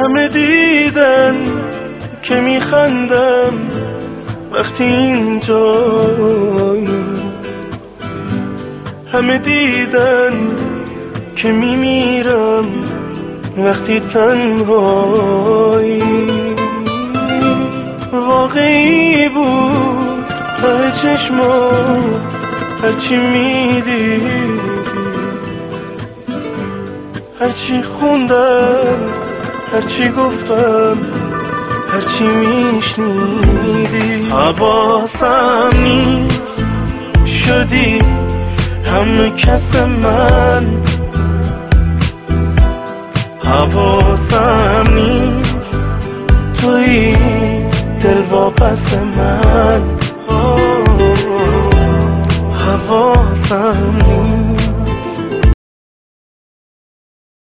همه دیدن که میخندم وقتی اینجایی، همه دیدن که میمیرم وقتی تنهایی. واقعی بود ته چشمات هرچی میدیدی، هرچی خوندم، هرچی گفتم، هرچی میشنیدی. حواسم نیست شدی همه کس من، حواسم نیست توی دل واپس من. حواسم